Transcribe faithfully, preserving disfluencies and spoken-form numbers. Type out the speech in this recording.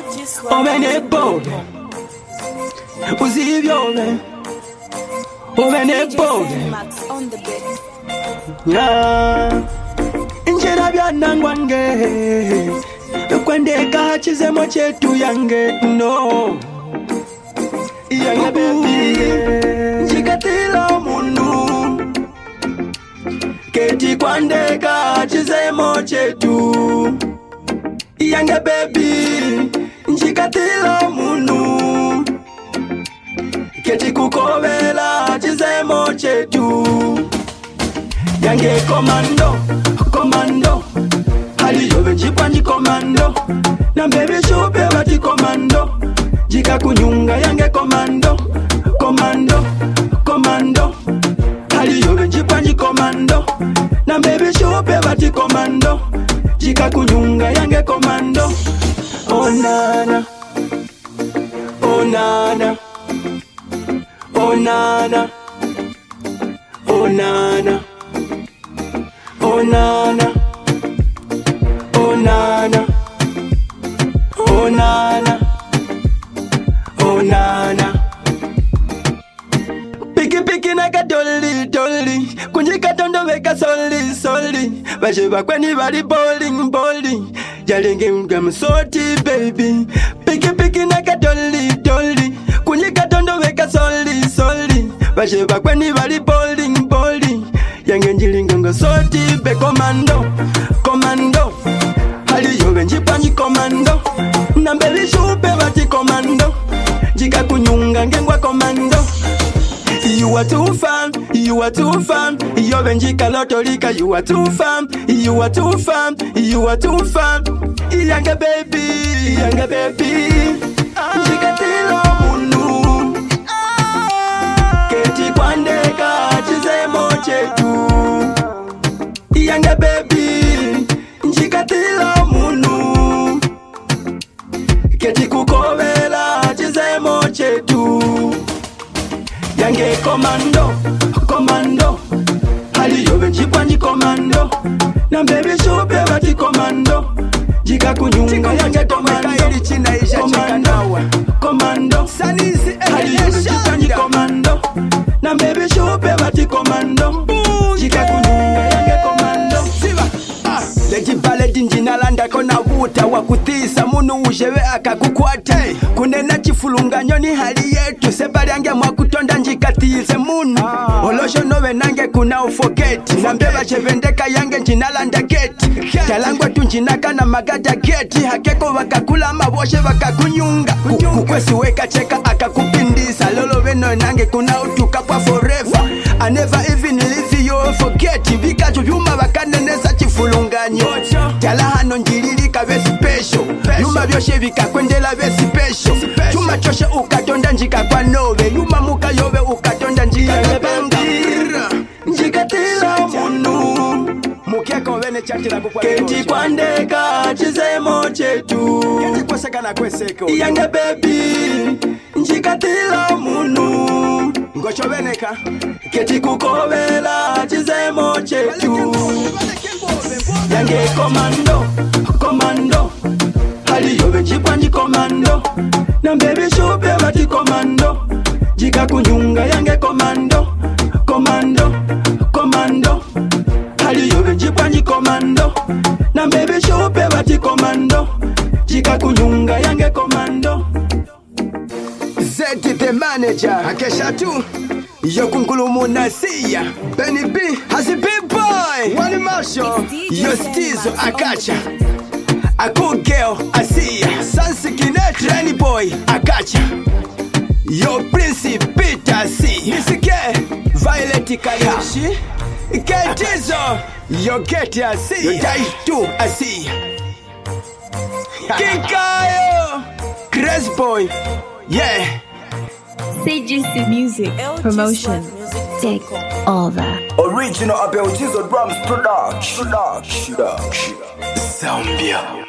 Ovene bold. Uzivyove. Ovene bold. Yeah. Njera byanangwange. Kwendeka chizemo chetu yange. No. Yange baby. Njikatilo munu. Keti kwandeka chizemo chetu. Yange baby. Njikatilo munu. Keti kukovela chizemo chetu. Yange komando, komando. Hali yobe njipa nji komando. Na baby shupe wati komando. Jika kunyunga yange komando. Komando, komando. Hali yobe njipa nji komando. Na baby shupe wati komando. Jika kunyunga yange komando. Oh nana. Oh nana. Oh nana. Oh nana. Oh nana. Oh nana. Oh nana. Oh nana. Piki piki naka dolly dolly. Kunjika tondo weka soli soli. Basheba kweni bali bowling bowling. Jalingi mgam soti baby. Piki piki naka dolly dolly. Kunjika tondo weka soli soli. Basheba kweni bali bowling bowling. Yange njilinga soti be komando. Komando. Hali yobe njipa nji komando. Nambeli shupe wati komando. Jika kunyunga ngengwa komando. You are too fun, you are too fun. Yobe njika lotolika, you are too fun. You are too fun, you are too fun. Yange baby, yange baby. Njika tilo munu. Keti kwandeka chizemo chetu. Yange baby. Njika tilo munu. Keti kukovela chizemo chetu. Yange komando, komando. Hali yobe njipa nji komando. Na baby shupe wati komando. Jika kunyunga yange komando. Komando, komando. Hali yobe njipa nji komando. Na baby shupe wati komando. Jika kunyunga yange komando. Leji bale dinjina landa kona wuta wakutisa munu ujewe akakukwate. Kunena chifulunga nyoni hali yetu sebali ange mwakutonda njikatize munu. Olosho nowe nange kuna ufoketi. Nambeba chevendeka yange njina landa geti. Talangwa tunjinaka na magada geti. Hakeko wakakula maboshe wakakunyunga. Kukwesi weka cheka akakupindisa. Lolo weno nange kuna utuka kwa forever. I never even leave you forget. Vikacho vyuma wakaneneza chifulunganyo. Tala hano njililika ve special. Yuma vyoshe vika kwendela ve special. Chuma choshe ukatonda njika kwa nove. Yuma muka yobe ukatonda njika kabanga. Njika tila munu. Mukiako vene chachila kukwa keti kwandeka chizemo chetu. Keti kweseka na kweseko. Yange baby. Njika tila munu. Ngosho veneka. Keti kukovela chizemo chetu. Yange komando, komando. Hali yobe njipa nji komando. Na baby shupe wati komando. Jika kunyunga yange komando. Komando, komando. Hali yobe njipa nji komando. Na baby shupe wati komando. Jika kunyunga yange komando. Zeti the manager. Akesha tu. Yo kunkulu munasiya. Benny B has a big boy. Wally Marshall. Yo Stizo Akacha. A cool girl Asiya. Sansi Kinet Renny boy Akacha. Yo Prince Peter C. Missy K Violet Kayoshi. Ketizo. Yo Getty Asiya. Yo Daitu Asiya. Kinkayo. Chris boy. Yeah. C G C Music Promotion Take Over. Original Abel Jizo Drums Production. Production. Zambia.